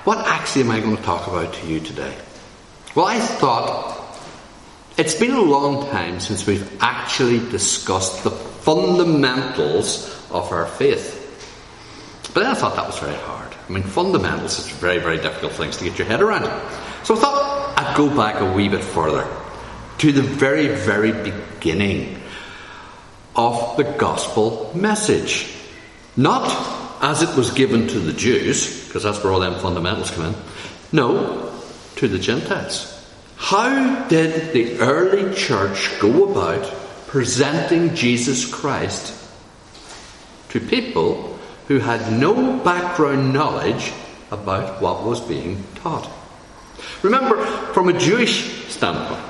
what actually am I going to talk about to you today? Well, I thought it's been a long time since we've actually discussed the fundamentals of our faith. But then I thought that was very hard. I mean, fundamentals is very, very difficult things to get your head around. So I thought I'd go back a wee bit further to the very, very beginning of the gospel message. Not as it was given to the Jews, because that's where all them fundamentals come in. No, to the Gentiles. How did the early church go about presenting Jesus Christ to people who had no background knowledge about what was being taught? Remember, from a Jewish standpoint,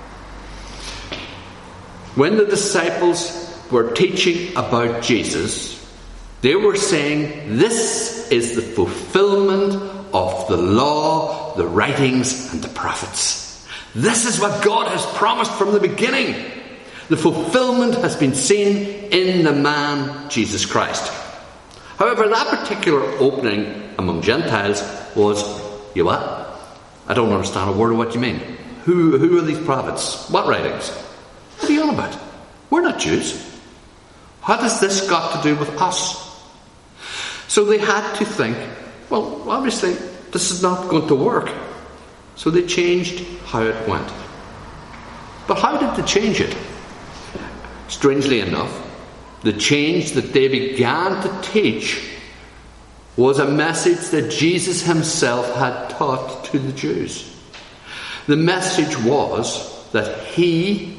when the disciples were teaching about Jesus, they were saying, this is the fulfillment of the law, the writings, and the prophets. This is what God has promised from the beginning. The fulfillment has been seen in the man Jesus Christ. However, that particular opening among Gentiles was, you what? I don't understand a word of what you mean. Who are these prophets? What writings? What are you on about? We're not Jews. What has this got to do with us? So they had to think, well, obviously, this is not going to work. So they changed how it went. But how did they change it? Strangely enough, the change that they began to teach was a message that Jesus himself had taught to the Jews. The message was that he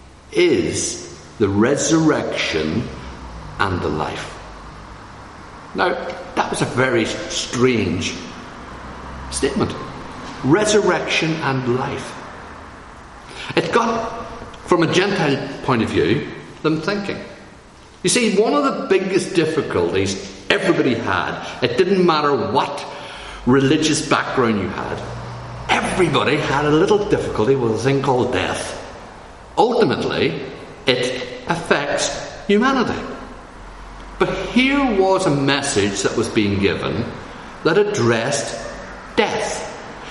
is the resurrection and the life. Now, that was a very strange statement. Resurrection and life. It got, from a Gentile point of view, them thinking. You see, one of the biggest difficulties everybody had, it didn't matter what religious background you had, everybody had a little difficulty with a thing called death. Ultimately, it affects humanity. But here was a message that was being given that addressed death.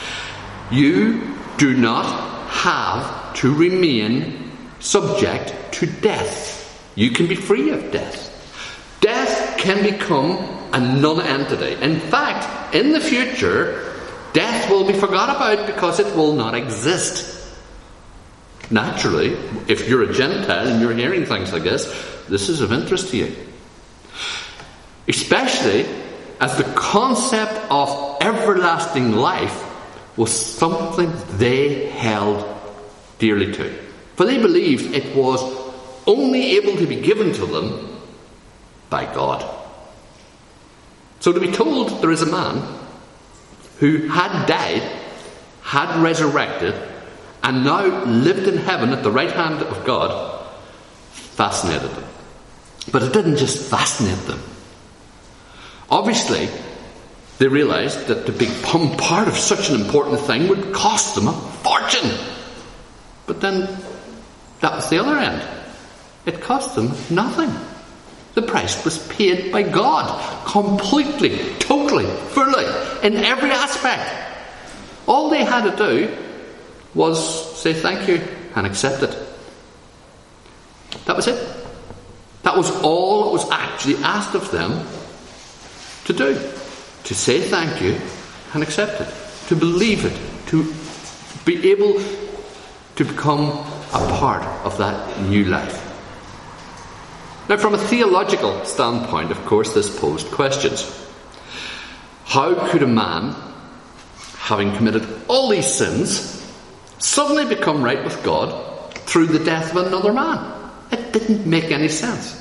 You do not have to remain subject to death. You can be free of death. Death can become a non-entity. In fact, in the future, death will be forgot about because it will not exist. Naturally, if you're a Gentile and you're hearing things like this is of interest to you. Especially as the concept of everlasting life was something they held dearly to. For they believed it was only able to be given to them by God. So to be told there is a man who had died, had resurrected, and now lived in heaven at the right hand of God, fascinated them. But it didn't just fascinate them. Obviously, they realised that to become part of such an important thing would cost them a fortune. But then, that was the other end. It cost them nothing. The price was paid by God. Completely, totally, fully, in every aspect. All they had to do was say thank you and accept it. That was it. That was all that was actually asked of them to do. To say thank you and accept it. To believe it. To be able to become a part of that new life. Now, from a theological standpoint, of course, this posed questions. How could a man, having committed all these sins, suddenly become right with God through the death of another man? It didn't make any sense.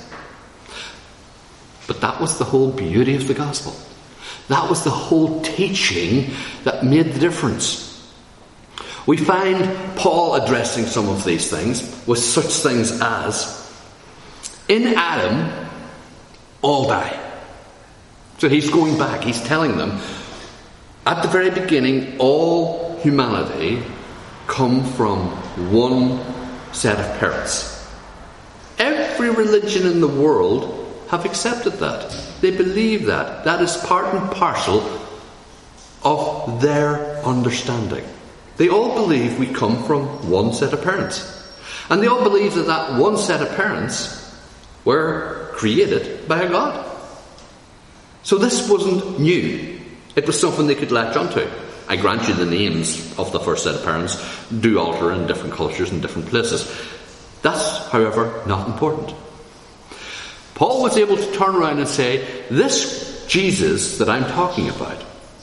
But that was the whole beauty of the gospel. That was the whole teaching that made the difference. We find Paul addressing some of these things with such things as, in Adam, all die. So he's going back, he's telling them, at the very beginning, all humanity come from one set of parents. Every religion in the world have accepted that. They believe that. That is part and parcel of of their understanding. They all believe we come from one set of parents. And they all believe that that one set of parents were created by a God. So this wasn't new. It was something they could latch onto. I grant you the names of the first set of parents do alter in different cultures and different places. That's, however, not important. Paul was able to turn around and say, this Jesus that I'm talking about,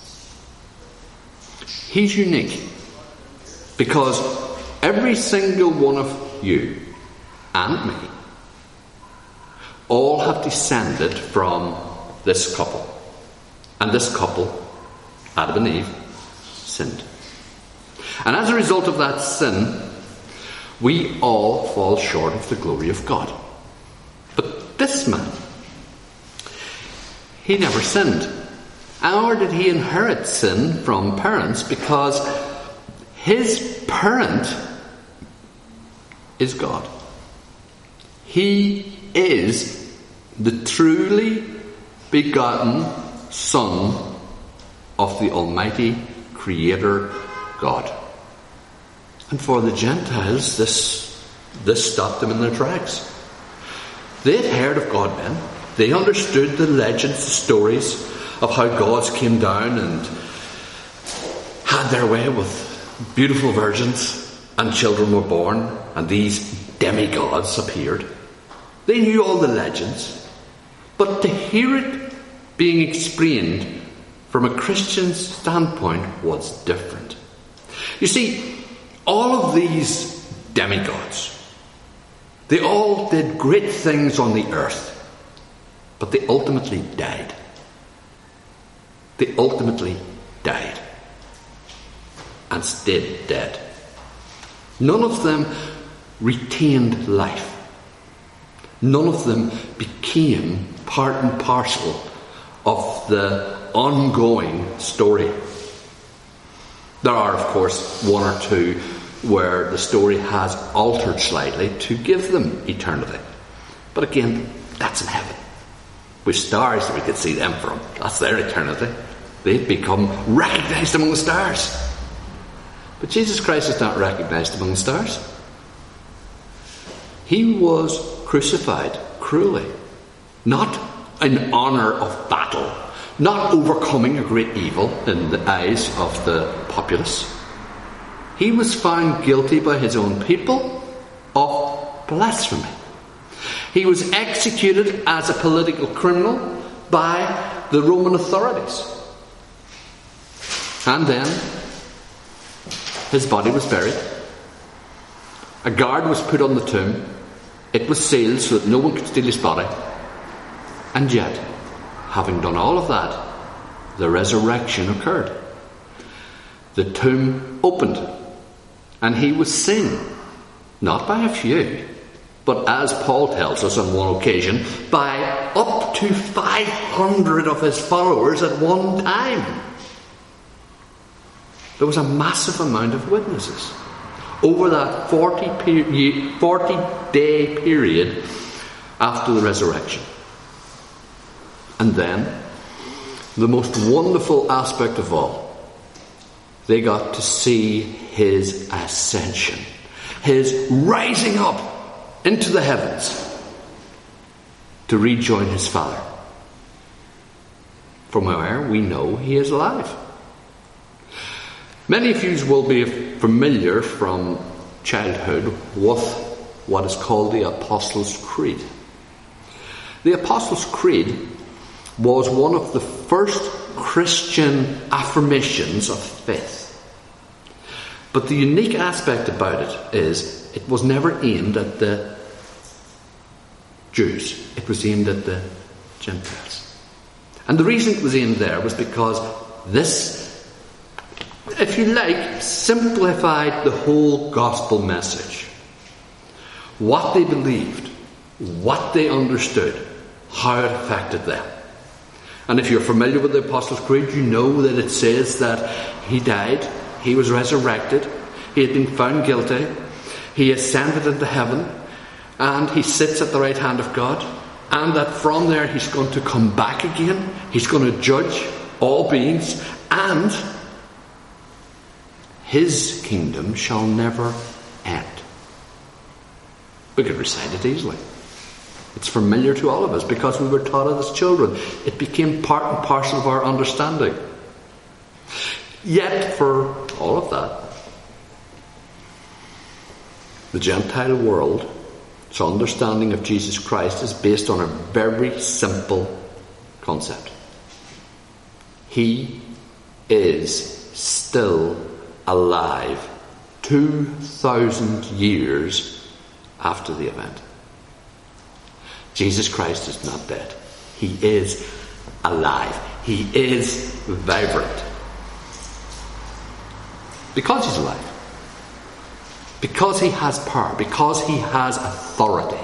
he's unique. Because every single one of you and me all have descended from this couple. And this couple, Adam and Eve, sinned. And as a result of that sin, we all fall short of the glory of God. But this man, he never sinned. Nor did he inherit sin from parents, because his parent is God. He is the truly begotten Son of the Almighty Creator God. And for the Gentiles, this stopped them in their tracks. They had heard of God then. They understood the legends, the stories of how gods came down and had their way with beautiful virgins, and children were born, and these demigods appeared. They knew all the legends, but to hear it being explained from a Christian standpoint was different. You see, all of these demigods, they all did great things on the earth, but they ultimately died. They ultimately died and stayed dead. None of them retained life. None of them became part and parcel of the ongoing story. There are, of course, one or two where the story has altered slightly to give them eternity. But again, that's in heaven. With stars that we could see them from. That's their eternity. They've become recognised among the stars. But Jesus Christ is not recognised among the stars. He was crucified cruelly. Not in honour of battle. Not overcoming a great evil in the eyes of the populace. He was found guilty by his own people of blasphemy. He was executed as a political criminal by the Roman authorities. And then his body was buried. A guard was put on the tomb. It was sealed so that no one could steal his body. And yet, having done all of that, the resurrection occurred. The tomb opened, and he was seen, not by a few, but as Paul tells us on one occasion, by up to 500 of his followers at one time. There was a massive amount of witnesses over that 40-day period after the resurrection. And then, the most wonderful aspect of all, they got to see his ascension, his rising up into the heavens to rejoin his Father. From where we know he is alive. Many of you will be familiar from childhood with what is called the Apostles' Creed. The Apostles' Creed was one of the first Christian affirmations of faith. But the unique aspect about it is it was never aimed at the Jews. It was aimed at the Gentiles. And the reason it was aimed there was because this, if you like, simplified the whole gospel message. What they believed, what they understood, how it affected them. And if you're familiar with the Apostles' Creed, you know that it says that he died, he was resurrected, he had been found guilty, he ascended into heaven, and he sits at the right hand of God, and that from there he's going to come back again, he's going to judge all beings, and his kingdom shall never end. We could recite it easily. It's familiar to all of us because we were taught it as children. It became part and parcel of our understanding. Yet, for all of that, the Gentile world's understanding of Jesus Christ is based on a very simple concept. He is still alive 2,000 years after the event. Jesus Christ is not dead. He is alive. He is vibrant. Because he's alive. Because he has power. Because he has authority.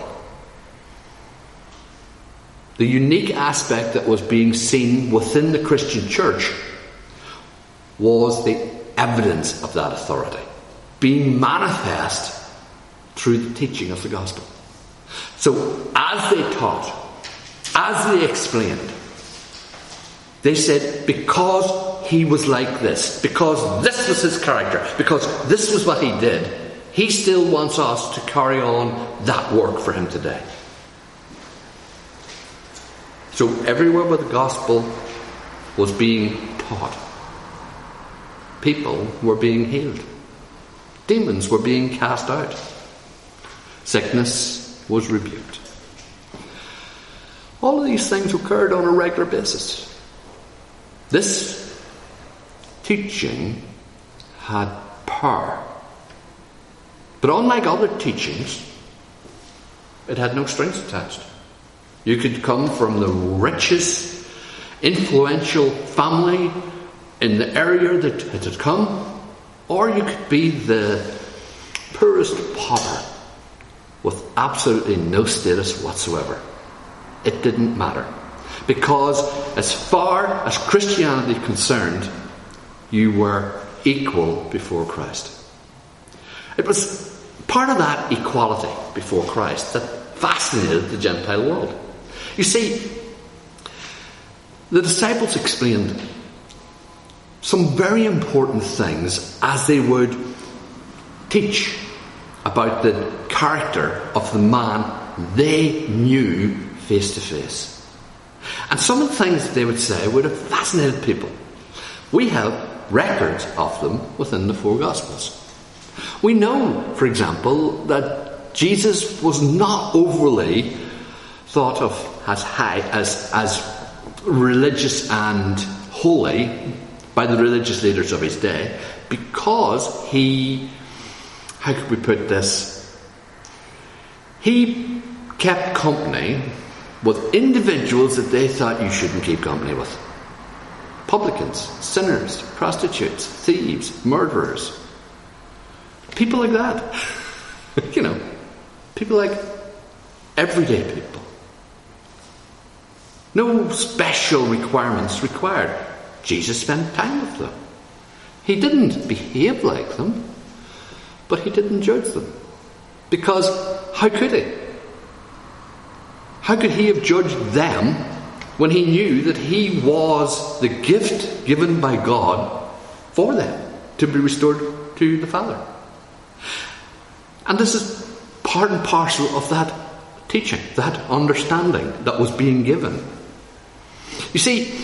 The unique aspect that was being seen within the Christian church was the evidence of that authority being manifest through the teaching of the gospel. So as they taught, as they explained, they said, because he was like this, because this was his character, because this was what he did, he still wants us to carry on that work for him today. So everywhere where the gospel was being taught, people were being healed. Demons were being cast out. Sickness was rebuked. All of these things occurred on a regular basis. This teaching had power. But unlike other teachings, it had no strings attached. You could come from the richest, influential family in the area that it had come, or you could be the poorest pauper with absolutely no status whatsoever. It didn't matter. Because as far as Christianity is concerned, you were equal before Christ. It was part of that equality before Christ that fascinated the Gentile world. You see, the disciples explained some very important things as they would teach about the character of the man they knew face to face. And some of the things that they would say would have fascinated people. We have records of them within the four Gospels. We know, for example, that Jesus was not overly thought of as high, as religious and holy by the religious leaders of his day, because he, how could we put this? He kept company with individuals that they thought you shouldn't keep company with. Publicans, sinners, prostitutes, thieves, murderers. People like that. You know, people like everyday people. No special requirements required. Jesus spent time with them. He didn't behave like them, but he didn't judge them. Because how could he? How could he have judged them when he knew that he was the gift given by God for them to be restored to the Father? And this is part and parcel of that teaching, that understanding that was being given. You see,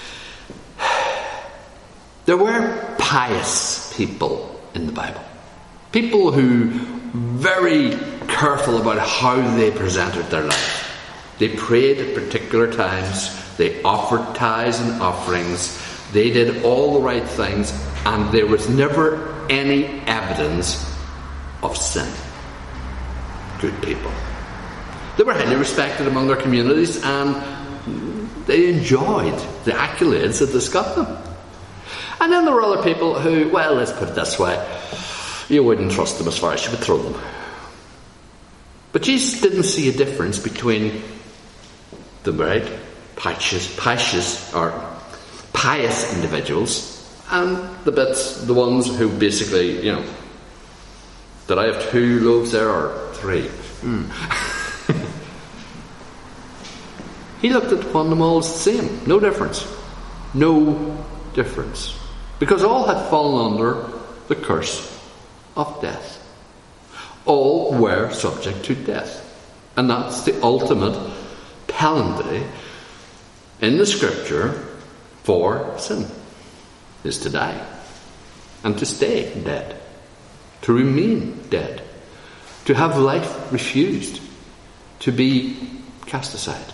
there were pious people in the Bible. People who very careful about how they presented their life. They prayed at particular times. They offered tithes and offerings. They did all the right things. And there was never any evidence of sin. Good people. They were highly respected among their communities, and they enjoyed the accolades that this got them. And then there were other people who, well, let's put it this way, you wouldn't trust them as far as you would throw them. But Jesus didn't see a difference between the very pious individuals and the ones who basically, you know, did I have 2 loaves there or 3? He looked upon them all as the same. No difference. No difference. Because all had fallen under the curse of death. All were subject to death. And that's the ultimate penalty in the Scripture for sin, is to die and to stay dead, to remain dead, to have life refused, to be cast aside.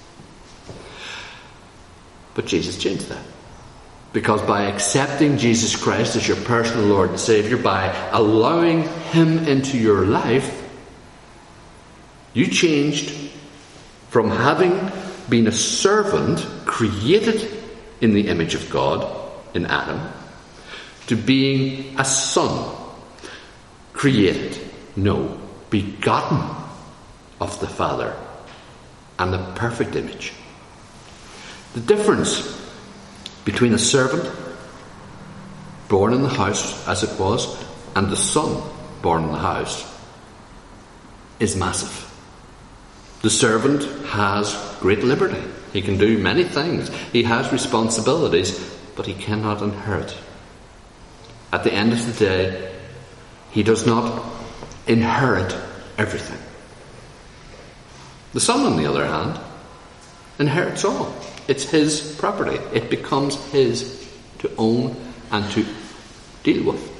But Jesus changed that. Because by accepting Jesus Christ as your personal Lord and Saviour, by allowing Him into your life, you changed from having been a servant created in the image of God in Adam to being a son created, no, begotten of the Father and the perfect image. The difference between a servant born in the house, as it was, and the son born in the house is massive. The servant has great liberty. He can do many things. He has responsibilities, but he cannot inherit. At the end of the day, he does not inherit everything. The son, on the other hand, inherits all. It's his property. It becomes his to own and to deal with.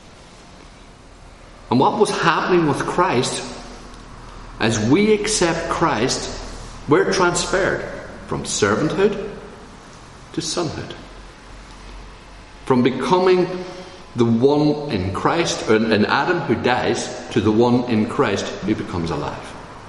And what was happening with Christ, as we accept Christ, we're transferred from servanthood to sonhood. From becoming the one in Christ, or in Adam who dies, to the one in Christ who becomes alive.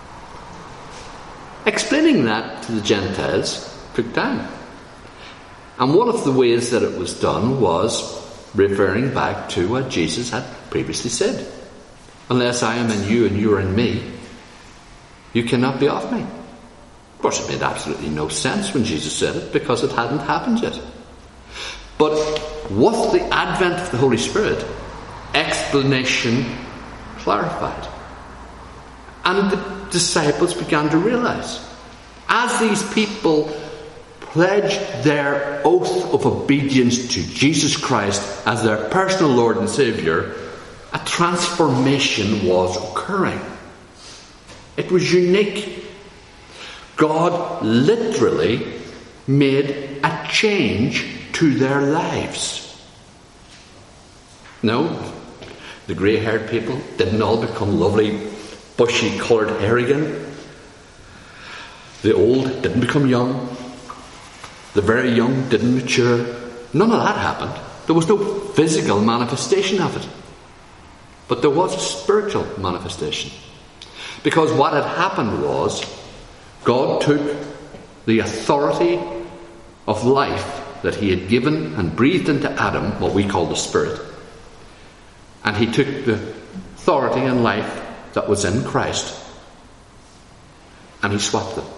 Explaining that to the Gentiles took time. And one of the ways that it was done was referring back to what Jesus had previously said. Unless I am in you and you are in me, you cannot be of me. Of course, it made absolutely no sense when Jesus said it, because it hadn't happened yet. But with the advent of the Holy Spirit, explanation clarified. And the disciples began to realize, as these people pledged their oath of obedience to Jesus Christ as their personal Lord and Saviour, a transformation was occurring. It was unique. God literally made a change to their lives. No, the grey-haired people didn't all become lovely, bushy-coloured hair again. The old didn't become young. The very young didn't mature. None of that happened. There was no physical manifestation of it. But there was a spiritual manifestation. Because what had happened was, God took the authority of life that He had given and breathed into Adam, what we call the Spirit, and He took the authority and life that was in Christ, and He swapped them.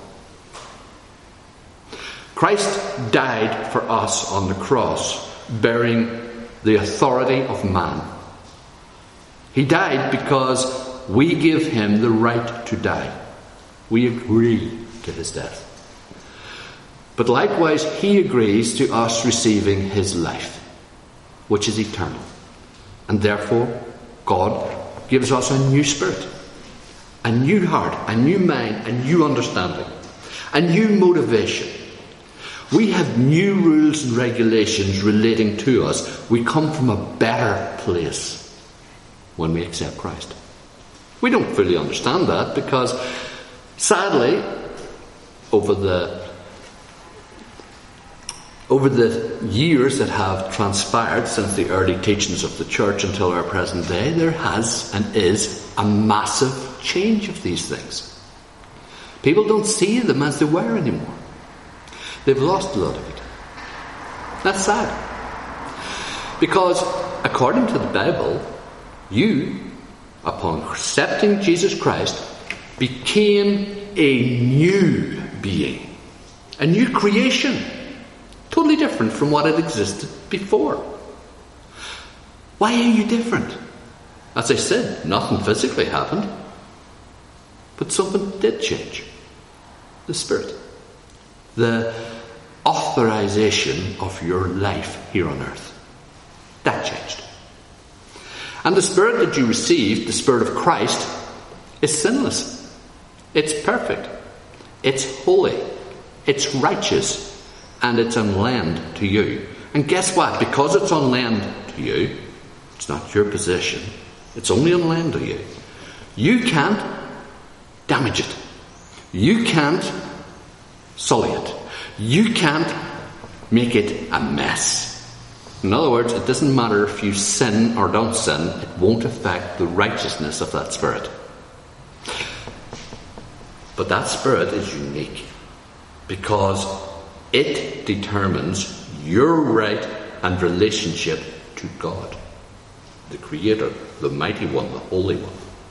Christ died for us on the cross, bearing the authority of man. He died because we give Him the right to die. We agree to His death. But likewise, He agrees to us receiving His life, which is eternal. And therefore, God gives us a new spirit, a new heart, a new mind, a new understanding, a new motivation. We have new rules and regulations relating to us. We come from a better place when we accept Christ. We don't fully understand that because, sadly, over the years that have transpired since the early teachings of the church until our present day, there has and is a massive change of these things. People don't see them as they were anymore. They've lost a lot of it. That's sad. Because, according to the Bible, you, upon accepting Jesus Christ, became a new being, a new creation, totally different from what had existed before. Why are you different? As I said, nothing physically happened, but something did change. The Spirit. The authorization of your life here on earth. That changed. And the Spirit that you received, the Spirit of Christ, is sinless. It's perfect. It's holy. It's righteous. And it's on lend to you. And guess what? Because it's on lend to you, it's not your possession. It's only on lend to you. You can't damage it. You can't sully it. You can't make it a mess. In other words, it doesn't matter if you sin or don't sin, it won't affect the righteousness of that Spirit. But that Spirit is unique because it determines your right and relationship to God, the Creator, the Mighty One, the Holy One.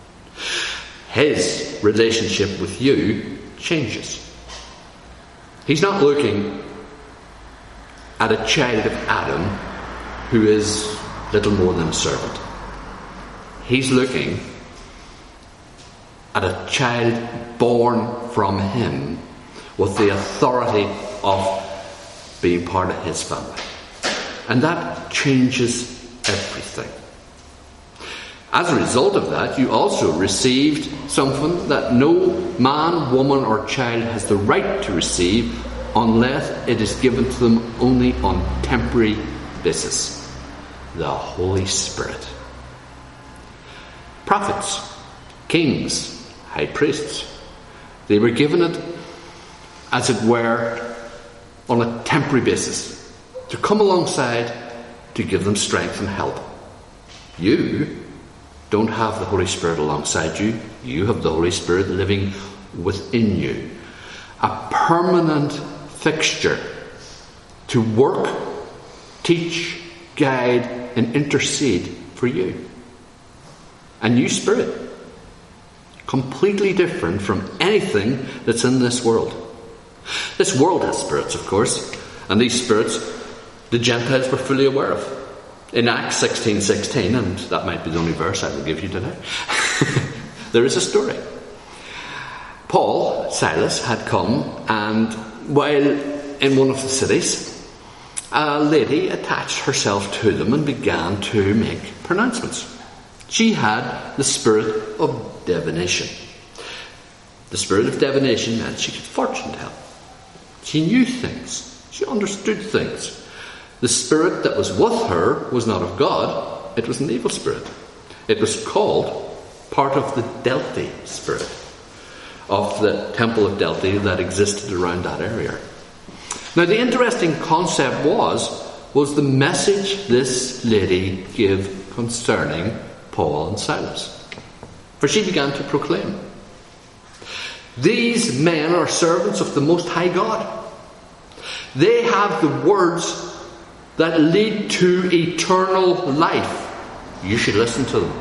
His relationship with you changes. He's not looking at a child of Adam who is little more than a servant. He's looking at a child born from him with the authority of being part of his family. And that changes everything. As a result of that, you also received something that no man, woman or child has the right to receive unless it is given to them only on temporary basis. The Holy Spirit. Prophets, kings, high priests, they were given it, as it were, on a temporary basis, to come alongside to give them strength and help. You don't have the Holy Spirit alongside you. You have the Holy Spirit living within you. A permanent fixture to work, teach, guide and intercede for you. A new Spirit. Completely different from anything that's in this world. This world has spirits, of course, and these spirits the Gentiles were fully aware of. In Acts 16:16, and that might be the only verse I will give you today, there is a story. Paul, Silas, had come, and while in one of the cities, a lady attached herself to them and began to make pronouncements. She had the spirit of divination. The spirit of divination meant she could fortune tell. She knew things. She understood things. The spirit that was with her was not of God. It was an evil spirit. It was called part of the Delphi spirit of the temple of Delphi that existed around that area. Now, the interesting concept was the message this lady gave concerning Paul and Silas. For she began to proclaim, "These men are servants of the Most High God. They have the words that lead to eternal life. You should listen to them."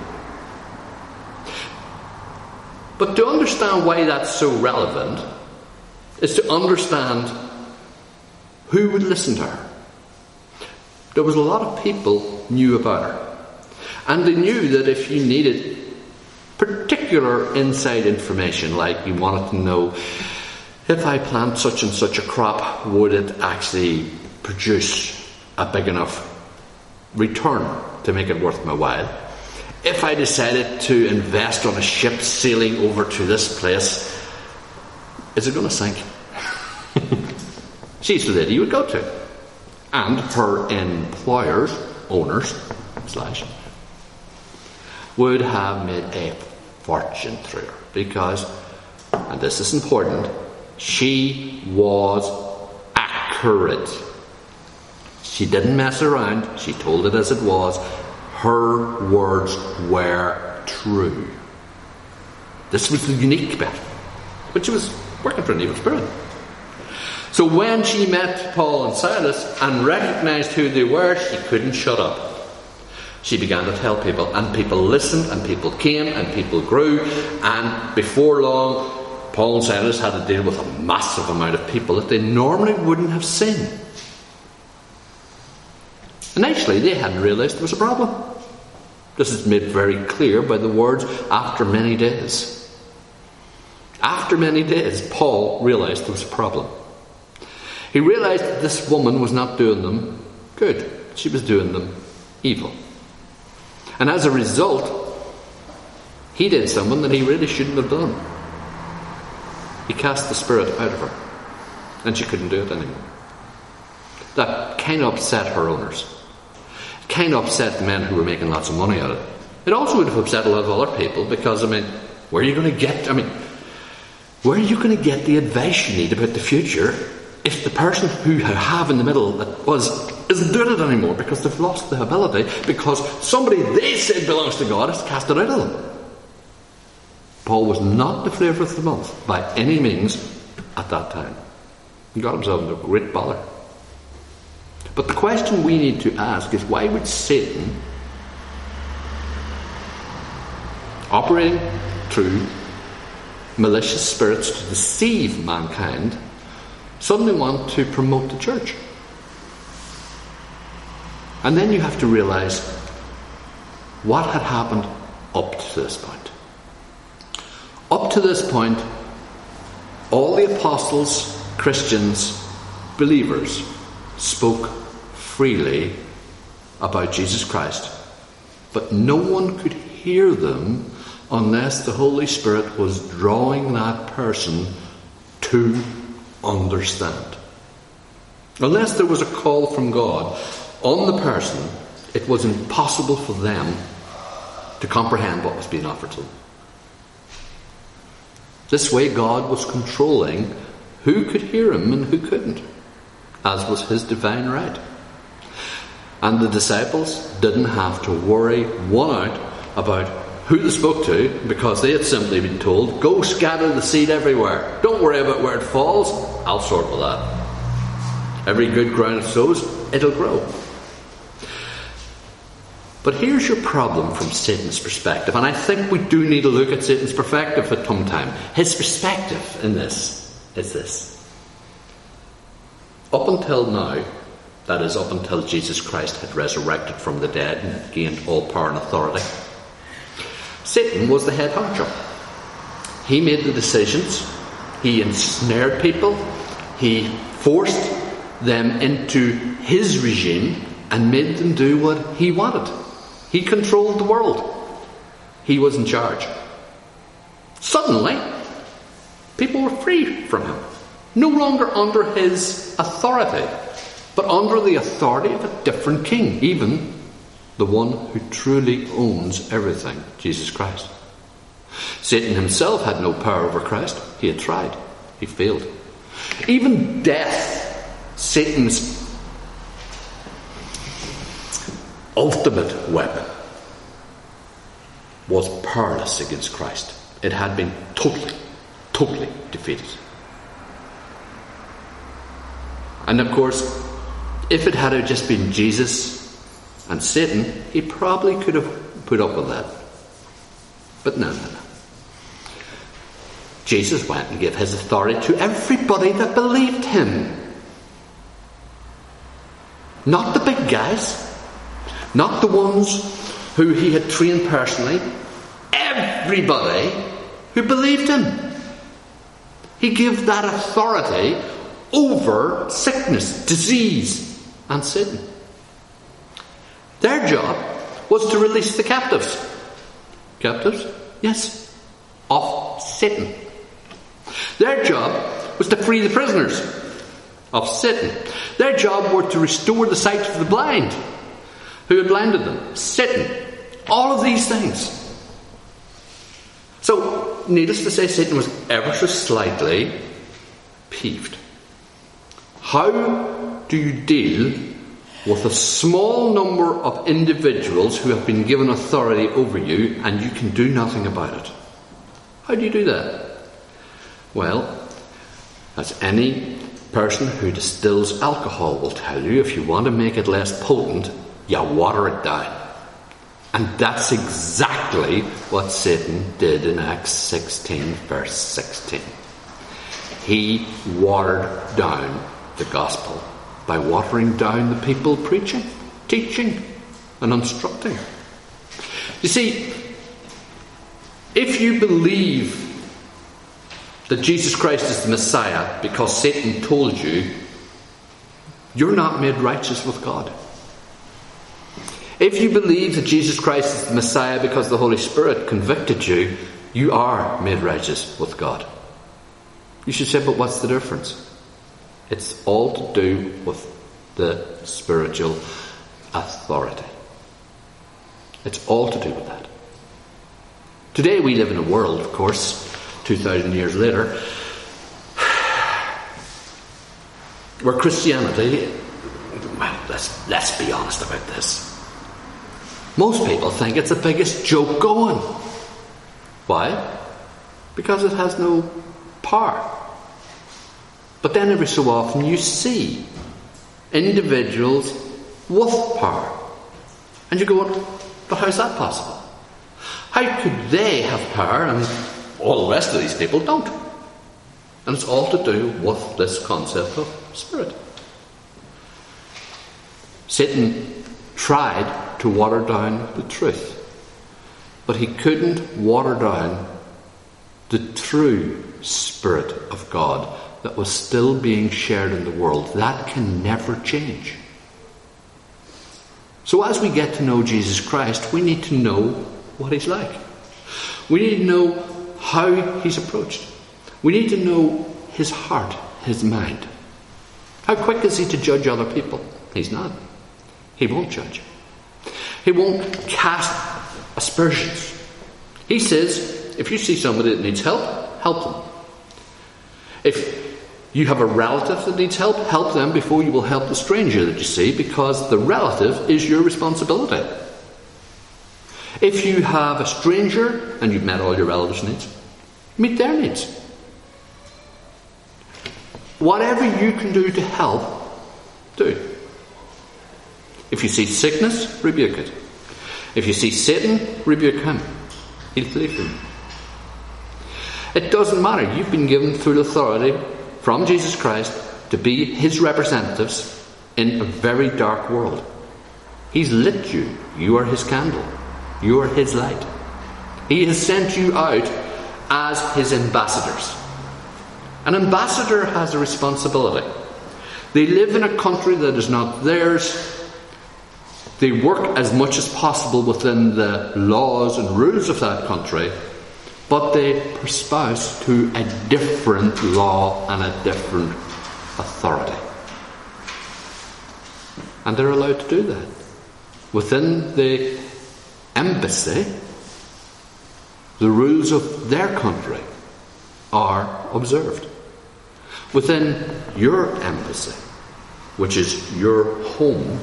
But to understand why that's so relevant is to understand who would listen to her. There was a lot of people knew about her. And they knew that if you needed particular inside information, like you wanted to know, if I plant such and such a crop, would it actually produce a big enough return to make it worth my while? If I decided to invest on a ship sailing over to this place, is it going to sink? She's the lady you would go to. And her employers, owners, would have made a fortune through her. Because, and this is important, she was accurate. She didn't mess around. She told it as it was. Her words were true. This was the unique bit. But she was working for an evil spirit. So when she met Paul and Silas and recognized who they were, she couldn't shut up. She began to tell people, and people listened, and people came, and people grew, and before long, Paul and Silas had to deal with a massive amount of people that they normally wouldn't have seen. And actually, they hadn't realised there was a problem. This is made very clear by the words, "after many days." After many days, Paul realised there was a problem. He realised that this woman was not doing them good. She was doing them evil. And as a result, he did something that he really shouldn't have done. He cast the spirit out of her, and she couldn't do it anymore. That kind of upset her owners. It kind of upset the men who were making lots of money out of it. It also would have upset a lot of other people because, where are you going to get the advice you need about the future if the person who you have in the middle isn't doing it anymore because they've lost the ability, because somebody they said belongs to God has cast it out of them? Paul was not the flavour of the month by any means at that time. He got himself into great bother. But the question we need to ask is, why would Satan, operating through malicious spirits to deceive mankind, suddenly want to promote the church? And then you have to realise what had happened up to this point. Up to this point, all the apostles, Christians, believers spoke freely about Jesus Christ, but no one could hear them unless the Holy Spirit was drawing that person to understand. Unless there was a call from God on the person, it was impossible for them to comprehend what was being offered to them. This way God was controlling who could hear him and who couldn't, as was his divine right. And the disciples didn't have to worry one out about who they spoke to, because they had simply been told, go scatter the seed everywhere. Don't worry about where it falls. I'll sort with that. Every good ground it sows, it'll grow. But here's your problem from Satan's perspective, and I think we do need to look at Satan's perspective at some time. His perspective in this is this. Up until now, that is, up until Jesus Christ had resurrected from the dead and had gained all power and authority, Satan was the head honcho. He made the decisions. He ensnared people. He forced them into his regime and made them do what he wanted. He controlled the world. He was in charge. Suddenly, people were free from him. No longer under his authority, but under the authority of a different king, even the one who truly owns everything, Jesus Christ. Satan himself had no power over Christ. He had tried. He failed. Even death, Satan's ultimate weapon, was powerless against Christ. It had been totally defeated. And of course, if it had just been Jesus and Satan, he probably could have put up with that. But no. Jesus went and gave his authority to everybody that believed him. Not the big guys, not the ones who he had trained personally. Everybody who believed him. He gave that authority over sickness, disease, and sin. Their job was to release the captives. Captives? Yes. Of Satan. Their job was to free the prisoners of Satan. Their job was to restore the sight of the blind who had blinded them. Satan. All of these things. So, needless to say, Satan was ever so slightly peeved. How do you deal with a small number of individuals who have been given authority over you and you can do nothing about it? How do you do that? Well, as any person who distills alcohol will tell you, if you want to make it less potent, you water it down. And that's exactly what Satan did in Acts 16, verse 16. He watered down the gospel by watering down the people preaching, teaching, and instructing. You see, if you believe that Jesus Christ is the Messiah because Satan told you, you're not made righteous with God. If you believe that Jesus Christ is the Messiah because the Holy Spirit convicted you, you are made righteous with God. You should say, but what's the difference? It's all to do with the spiritual authority. It's all to do with that. Today we live in a world, of course, 2,000 years later, where Christianity, well, let's be honest about this. Most people think it's the biggest joke going. Why? Because it has no power. But then every so often you see individuals with power. And you go, but how's that possible? How could they have power and all the rest of these people don't? And it's all to do with this concept of spirit. Satan tried to water down the truth, but he couldn't water down the true Spirit of God that was still being shared in the world. That can never change. So as we get to know Jesus Christ, we need to know what he's like. We need to know how he's approached. We need to know his heart, his mind. How quick is he to judge other people? He's not. He won't judge. He won't cast aspersions. He says, if you see somebody that needs help, help them. If you have a relative that needs help, help them before you will help the stranger that you see, because the relative is your responsibility. If you have a stranger and you've met all your relatives' needs, meet their needs. Whatever you can do to help, do. If you see sickness, rebuke it. If you see Satan, rebuke him. He'll flee from you. It doesn't matter. You've been given full authority from Jesus Christ to be his representatives in a very dark world. He's lit you. You are his candle. You are his light. He has sent you out as his ambassadors. An ambassador has a responsibility. They live in a country that is not theirs. They work as much as possible within the laws and rules of that country, but they espouse to a different law and a different authority. And they're allowed to do that. Within the embassy, the rules of their country are observed. Within your embassy, which is your home,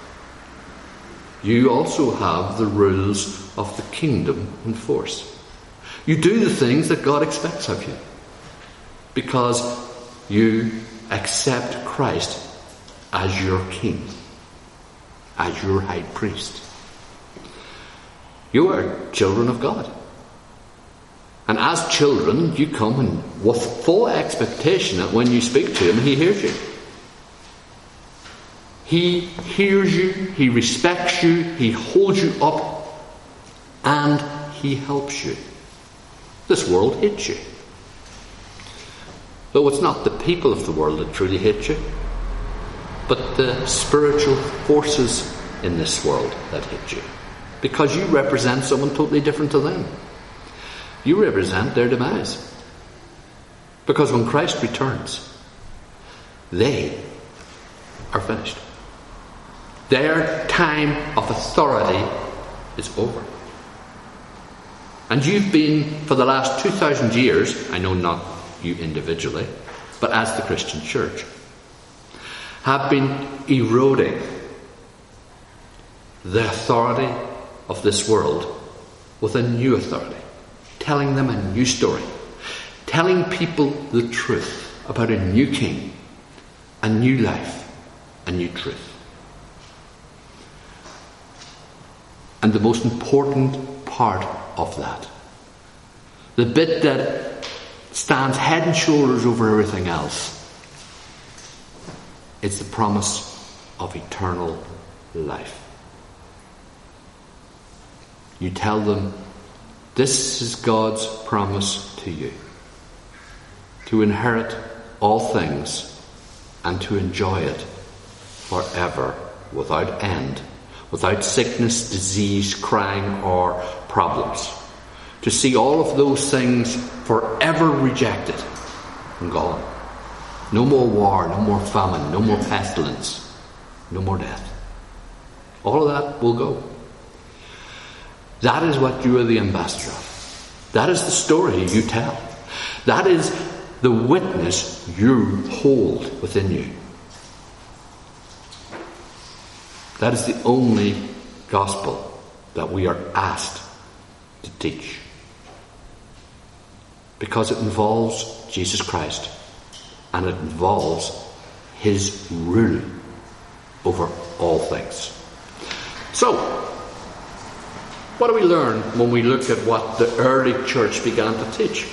you also have the rules of the kingdom in force. You do the things that God expects of you because you accept Christ as your king, as your high priest. You are children of God. And as children, you come in with full expectation that when you speak to him, he hears you. He hears you, he respects you, he holds you up, and he helps you. This world hates you. Though it's not the people of the world that truly hate you, but the spiritual forces in this world that hate you. Because you represent someone totally different to them. You represent their demise. Because when Christ returns, they are finished. Their time of authority is over. And you've been, for the last 2,000 years, I know not you individually, but as the Christian church, have been eroding the authority of this world with a new authority, telling them a new story, telling people the truth about a new king, a new life, a new truth. And the most important part of that, the bit that stands head and shoulders over everything else, it's the promise of eternal life. You tell them, this is God's promise to you, to inherit all things and to enjoy it forever without end, without sickness, disease, crime, or problems. To see all of those things forever rejected and gone. No more war, no more famine, no more pestilence, no more death. All of that will go. That is what you are the ambassador of. That is the story you tell. That is the witness you hold within you. That is the only gospel that we are asked to teach. Because it involves Jesus Christ and it involves his rule over all things. So, what do we learn when we look at what the early church began to teach?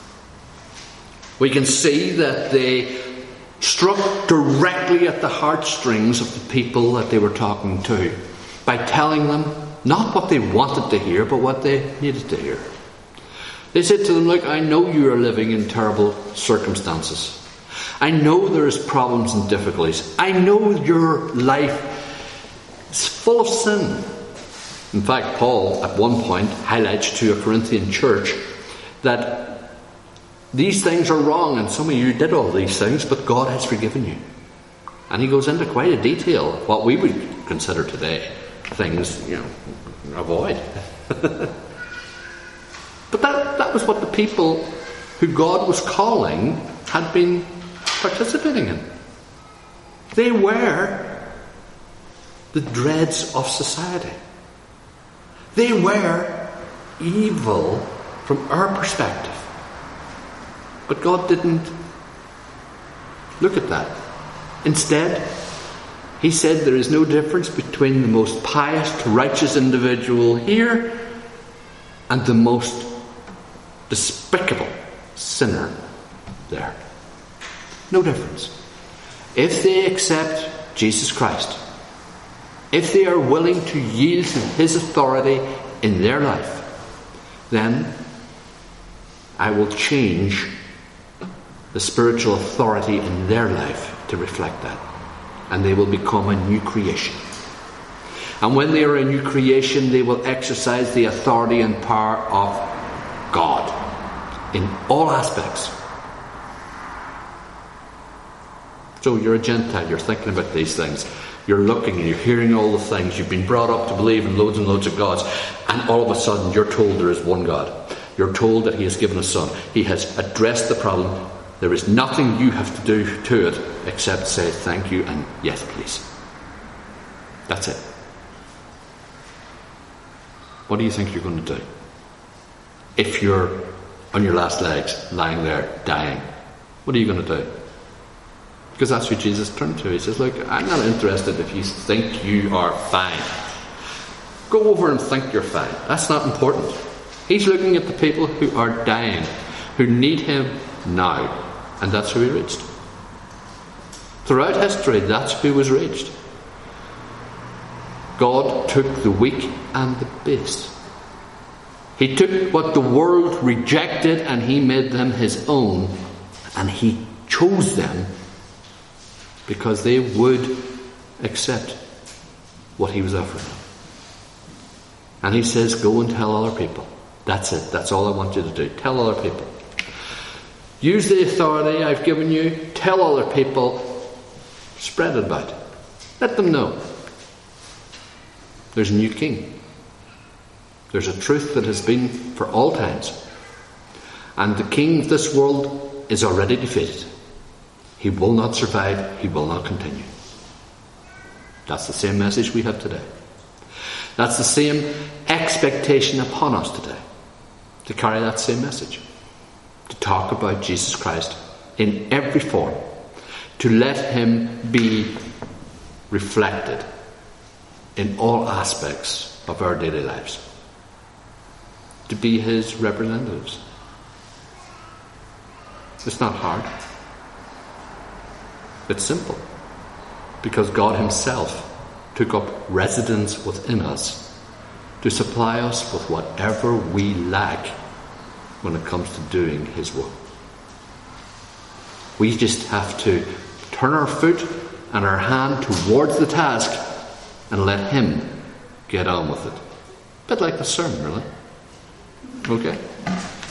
We can see that they struck directly at the heartstrings of the people that they were talking to by telling them not what they wanted to hear, but what they needed to hear. They said to them, look, I know you are living in terrible circumstances. I know there is problems and difficulties. I know your life is full of sin. In fact, Paul at one point highlights to a Corinthian church that these things are wrong and some of you did all these things, but God has forgiven you. And he goes into quite a detail, what we would consider today things, avoid. But that was what the people who God was calling had been participating in. They were the dregs of society. They were evil from our perspective. But God didn't look at that. Instead, he said there is no difference between the most pious, righteous individual here and the most despicable sinner there. No difference. If they accept Jesus Christ, if they are willing to yield to his authority in their life, then I will change the spiritual authority in their life to reflect that. And they will become a new creation. And when they are a new creation, they will exercise the authority and power of God in all aspects. So you're a Gentile, you're thinking about these things. You're looking and you're hearing all the things. You've been brought up to believe in loads and loads of gods. And all of a sudden you're told there is one God. You're told that he has given a son. He has addressed the problem. There is nothing you have to do to it except say thank you and yes please. That's it. What do you think you're going to do? If you're on your last legs, lying there, dying, what are you going to do? Because that's who Jesus turned to. He says, look, I'm not interested if you think you are fine. Go over and think you're fine. That's not important. He's looking at the people who are dying, who need him now. And that's who he reached. Throughout history, that's who was reached. God took the weak and the base. He took what the world rejected and he made them his own. And he chose them because they would accept what he was offering them. And he says, go and tell other people. That's it. That's all I want you to do. Tell other people. Use the authority I've given you. Tell other people. Spread it about. Let them know. There's a new king. There's a truth that has been for all times. And the king of this world is already defeated. He will not survive. He will not continue. That's the same message we have today. That's the same expectation upon us today. To carry that same message. To talk about Jesus Christ in every form. To let him be reflected in all aspects of our daily lives. To be his representatives. It's not hard. It's simple. Because God himself took up residence within us to supply us with whatever we lack when it comes to doing his work. We just have to turn our foot and our hand towards the task and let him get on with it. A bit like the sermon, really. Okay?